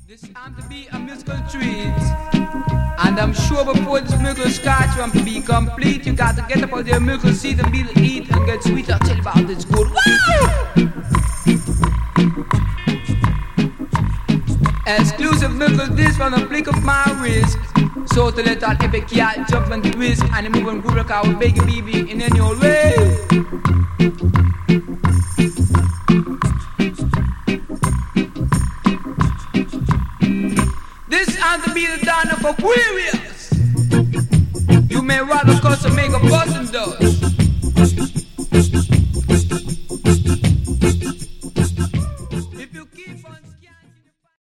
This time to be a musical treat. And I'm sure before this musical scratch want to be complete, you got to get up on your musical seat and be to eat and get sweet. I'll tell you about this good. Woo! Exclusive musical this from the flick of my wrist. So to let all epic cat jump and twist and move and groove like I will beg you, baby, in any old way. This and to be the dawn of Aquarius. You may rather call some